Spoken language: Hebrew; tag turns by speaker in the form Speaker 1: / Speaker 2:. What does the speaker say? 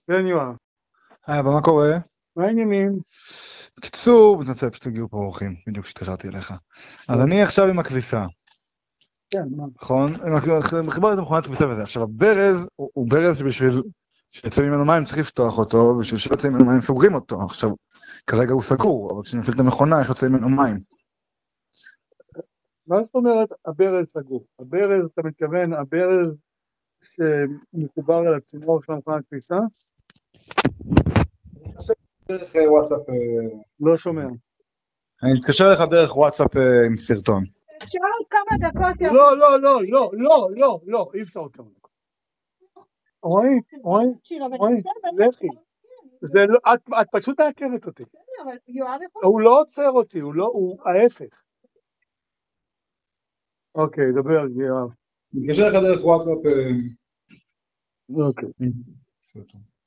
Speaker 1: כן, יואב.
Speaker 2: היי, מה קורה?
Speaker 1: מה העניינים?
Speaker 2: בקיצור, מתנצל, פשוט הגיעו פה אורחים, בדיוק כשהתקשרתי אליך. אז אני עכשיו עם הכביסה,
Speaker 1: כן, מה?
Speaker 2: נכון? חיברתי את המכונת כביסה וזה. עכשיו, הברז הוא ברז שבשביל שיצא ממנו מים צריך לפתוח אותו, בשביל שיוצא ממנו מים סוגרים אותו. עכשיו, כרגע הוא סגור, אבל כשאני מפעיל את המכונה, איך יוצא ממנו מים?
Speaker 1: מה זאת אומרת הברז סגור? הברז, אתה מתכוון, הברז שמחובר אל הצינור של המכונת כביסה?
Speaker 2: דרך וואטסאפ,
Speaker 1: לא שומע.
Speaker 2: אני מתקשר אליך דרך וואטסאפ עם סרטון.
Speaker 3: אפשר עוד כמה דקות.
Speaker 1: לא, אי אפשר עוד כמה דקות. רואי, לכי. את פשוט מעקרת אותי. הוא לא עוצר אותי, הוא ההפך. אוקיי, דבר, יואב.
Speaker 2: מתקשר אליך דרך וואטסאפ
Speaker 1: אוקיי.
Speaker 2: סרטון.